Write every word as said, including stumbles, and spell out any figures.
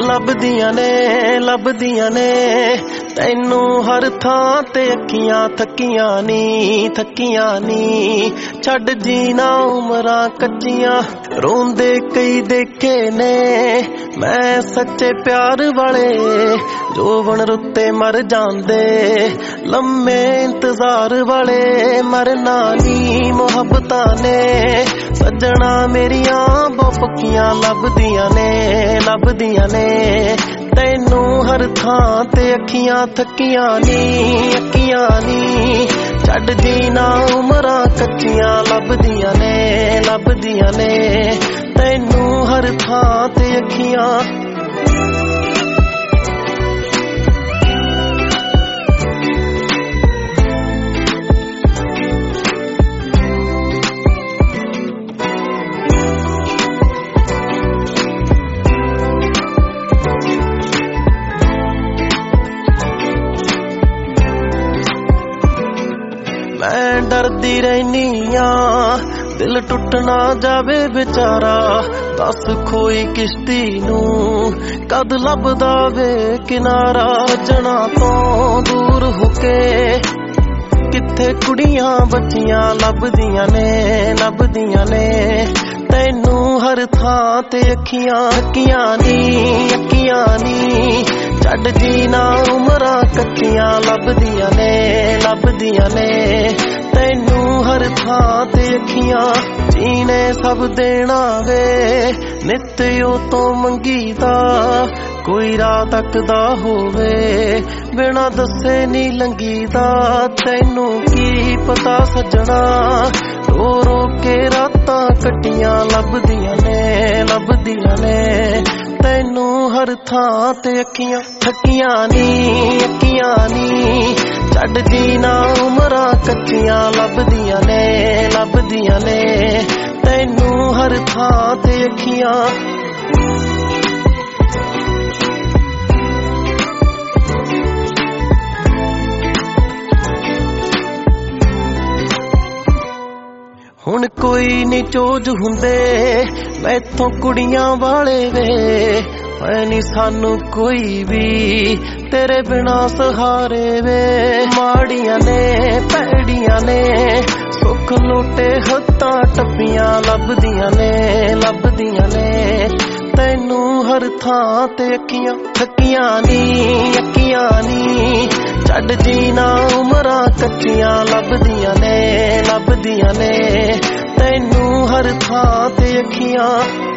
ਲੱਭਦੀਆਂ ਨੇ ਲੱਭਦੀਆਂ ਨੇ ਤੈਨੂੰ ਹਰ ਥਾਂ ਤੇ ਅੱਖੀਆਂ ਥੱਕੀਆਂ ਨੀ ਥੱਕੀਆਂ ਨੀ ਛੱਡ ਜੀਣਾ ਉਮਰਾਂ ਕੱਚੀਆਂ ਰੋਂਦੇ ਕਈ ਦੇਖੇ ਨੇ ਮੈਂ ਸੱਚੇ ਪਿਆਰ ਵਾਲੇ ਜੋਬਨ ਰੁੱਤੇ ਮਰ ਜਾਂਦੇ ਲੰਮੇ ਇੰਤਜ਼ਾਰ ਵਾਲੇ ਮਰਨਾ ਨੀ ਮੁਹੱਬਤਾਂ ਨੇ ਸੱਜਣਾ ਮੇਰੀਆਂ ਬਹੁਤ ਪੱਕੀਆਂ ਲੱਭਦੀਆਂ ਨੇ ਲੱਭਦੀਆਂ ਨੇ ਤੈਨੂੰ ਹਰ ਥਾਂ ਤੇ ਅੱਖੀਆਂ ਥੱਕੀਆਂ ਨੀ ਅੱਖੀਆਂ ਨੀ ਛੱਡ ਜੀਣਾ ਉਮਰਾਂ ਕੱਚੀਆਂ ਲੱਭਦੀਆਂ ਨੇ ਲੱਭਦੀਆਂ ਨੇ ਤੈਨੂੰ ਹਰ ਥਾਂ ਤੇ ਅੱਖੀਆਂ मैं डरदी रहनी आ दिल टुट ना जावे बेचारा दस खोई किश्ती नू कद लभदा वे किनारा जना तो दूर होके किथे कुड़ियां बच्चियां लभदियां ने लभदियां ने तैनू हर थां ते अखियां अखियां नी अखियां नी छड्ड जीना उमरां कच्चियां लभदियां ने लभदियां ने तैनू हर थां ते अखियां जीने सब देना वे नित ओ तो मंगीदा कोई राह तकदा होवे बिना दसे नी लंघीदा तैनू की पता सजना रो रो के रातां कट्टियां लभदियां ने लभदियां ने तैनू हर थां ते अखियां थकियां नी अखियां नी छड्ड जीना उमरां कच्चियां लभदियां ने लभदियां ने तैनू हर थां ते अखियां हुण कोई नी चोज हुंदे मैथों कुड़ियां वाले वे है नी सानू कोई भी तेरे बिना सहारे वे माड़ियां ने पैड़ियां ने सुख लोटे हत्तां टप्पियां लभदियां ने लभदियां ने तैनू हर थां ते अखियां थकियां नी अखियां नी छड्ड जीना उमरां कच्चियां लभदियां ने लभदियां ने तैनू हर थां ते अखियां